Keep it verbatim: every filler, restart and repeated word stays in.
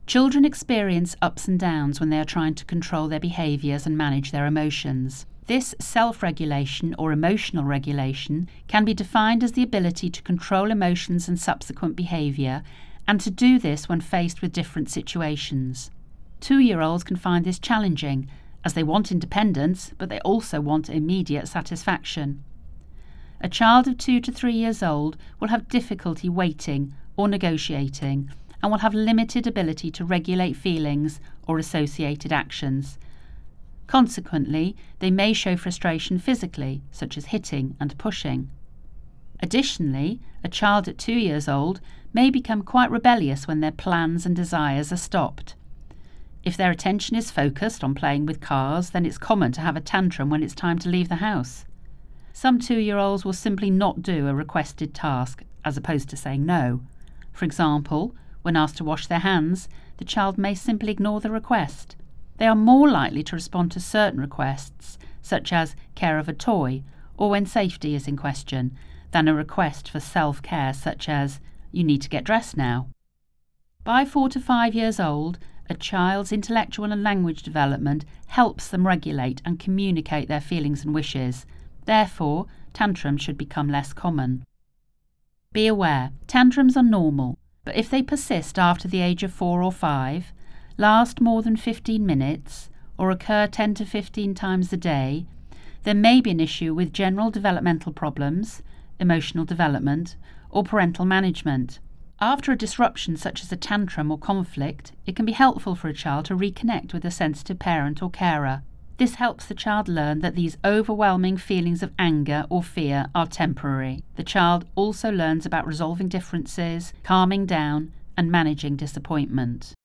Children experience ups and downs when they are trying to control their behaviours and manage their emotions. This self-regulation or emotional regulation can be defined as the ability to control emotions and subsequent behaviour, and to do this when faced with different situations. Two-year-olds can find this challenging, as they want independence, but they also want immediate satisfaction. A child of two to three years old will have difficulty waiting or negotiating, and will have limited ability to regulate feelings or associated actions. Consequently, they may show frustration physically, such as hitting and pushing. Additionally, a child at two years old may become quite rebellious when their plans and desires are stopped. If their attention is focused on playing with cars, then it's common to have a tantrum when it's time to leave the house. Some two-year-olds will simply not do a requested task, as opposed to saying no. For example, when asked to wash their hands, the child may simply ignore the request. They are more likely to respond to certain requests, such as care of a toy, or when safety is in question, than a request for self-care such as, you need to get dressed now. By four to five years old, a child's intellectual and language development helps them regulate and communicate their feelings and wishes. Therefore, tantrums should become less common. Be aware, tantrums are normal, but if they persist after the age of four or five, last more than fifteen minutes, or occur ten to fifteen times a day, there may be an issue with general developmental problems, emotional development, or parental management. After a disruption such as a tantrum or conflict, it can be helpful for a child to reconnect with a sensitive parent or carer. This helps the child learn that these overwhelming feelings of anger or fear are temporary. The child also learns about resolving differences, calming down, and managing disappointment.